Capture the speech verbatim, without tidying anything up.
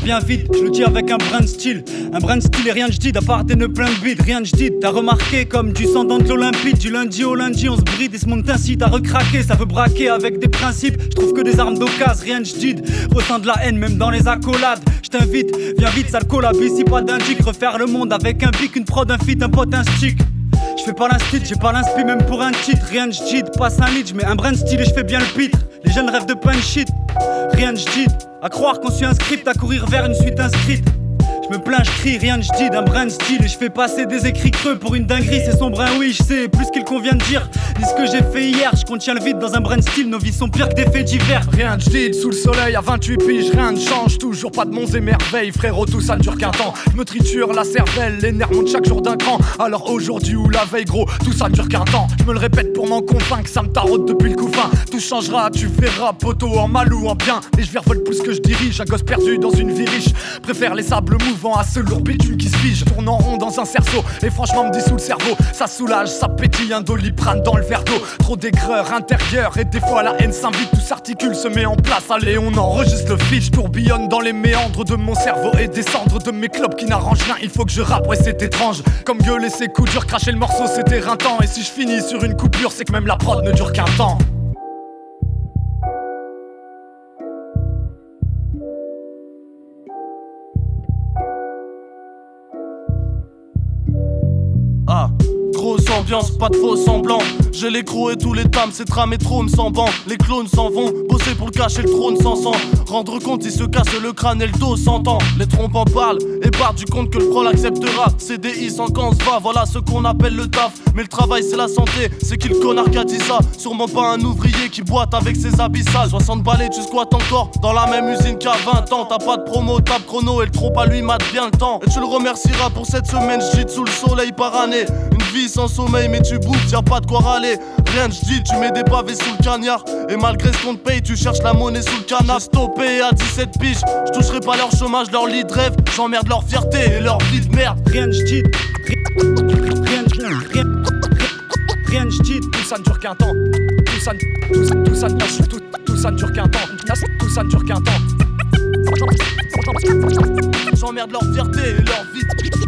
bien vite, je le dis avec un brin de style. Un brin de style et rien de j'did, à part des nœuds plein de bide, rien de j'did. T'as remarqué comme du sang dans de l'eau limpide. Du lundi au lundi on se bride et ce monde t'incite à recraquer. Ça veut braquer avec des principes, je trouve que des armes d'occasion, rien de j'did. Ressens de la haine même dans les accolades. Je t'invite, viens vite, ça le collab ici, pas d'indique. Refaire le monde avec un bic, une prod, un feat, un pote, un stick. J'fais pas l'instit, j'ai pas l'inspi même pour un titre. Rien de j'did, passe un lead, j'mets un brin de style et j'fais bien le pitre. Les jeunes rêvent de punch shit, rien de j'did. À croire qu'on suit un script, à courir vers une suite inscrite. Je me plains, je crie, rien de j'did, un brin de style. Et je fais passer des écrits creux pour une dinguerie. C'est son brin, oui, je sais, plus qu'il convient de dire. Dis ce que j'ai fait hier, je contiens le vide dans un brin de style. Nos vies sont pires que des faits divers. Rien de j'did, sous le soleil à vingt-huit piges, rien ne change. Toujours pas de monts et merveilles, frérot, tout ça ne dure qu'un temps. Je me triture la cervelle, les nerfs montent chaque jour d'un cran. Alors aujourd'hui ou la veille, gros, tout ça ne dure qu'un temps. Je me le répète pour m'en convaincre, ça me taraude depuis le coup fin. Tout changera, tu verras, poteau, en mal ou en bien. Et je virevolte plus que je dirige, un gosse perdu dans une vie riche. Préfère les sables mouvants à ce lourd bitume qui se fige. Tourne en rond dans un cerceau, et franchement me dissout le cerveau. Ça soulage, ça pétille, un doliprane dans le verre d'eau. Trop d'aigreur intérieure, et des fois la haine s'invite. Tout s'articule, se met en place, allez on enregistre le fil. Je tourbillonne dans les méandres de mon cerveau et des cendres de mes clopes qui n'arrangent rien. Il faut que je rappe, ouais c'est étrange. Comme gueuler ses coups durs, cracher le morceau c'est éreintant. Et si je finis sur une coupure, c'est que même la prod ne dure qu'un temps. Ah, grosse ambiance, pas de faux semblants. J'ai les crocs et tous les tames, c'est tram et trône sans banc. Les clones s'en vont, bosser pour le cacher, le trône sans sang. Rendre compte, ils se cassent le crâne et le dos s'entend. Les trompes en parlent et partent du compte que le prol acceptera. C D I sans quand on se va, voilà ce qu'on appelle le taf. Mais le travail c'est la santé, c'est qui le connard qui a dit ça? Sûrement pas un ouvrier qui boite avec ses abyssales. soixante balais, tu squattes encore dans la même usine qu'à vingt ans. T'as pas de promo, tape chrono et le trompe à lui mate bien le temps. Et tu le remercieras pour cette semaine, j'gite sous le soleil par année. Une vie sans sommeil mais tu bouffes, y'a pas de quoi râler. Rien de j'dis, tu mets des pavés sous le cagnard. Et malgré ce qu'on te paye, tu cherches la monnaie sous le canard. J'ai stoppé à dix-sept piges, j'toucherai pas leur chômage, leur lit de rêve. J'emmerde leur fierté et leur vie de merde. Rien de j'did, rien de j'did, rien de j'did. Tout ça ne dure qu'un temps. Tout ça, tout ça, tout ça, tout, tout ça ne dure qu'un temps. Tout ça ne dure qu'un temps. J'emmerde leur fierté et leur vie de